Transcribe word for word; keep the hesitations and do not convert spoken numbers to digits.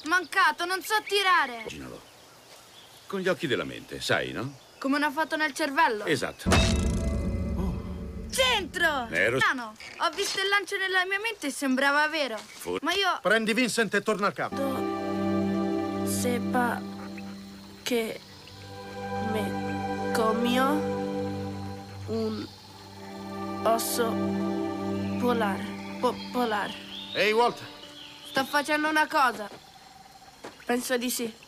Mancato, non so tirare. Immaginalo. Con gli occhi della mente, sai, no? Come una foto nel cervello. Esatto. Centro! Ero... Piano. Ho visto il lancio nella mia mente e sembrava vero. Fu... Ma io... Prendi Vincent e torna al campo. Sepa che me comió un osso polar. Po polar. Ehi, Walter. Sto facendo una cosa. Penso di sì.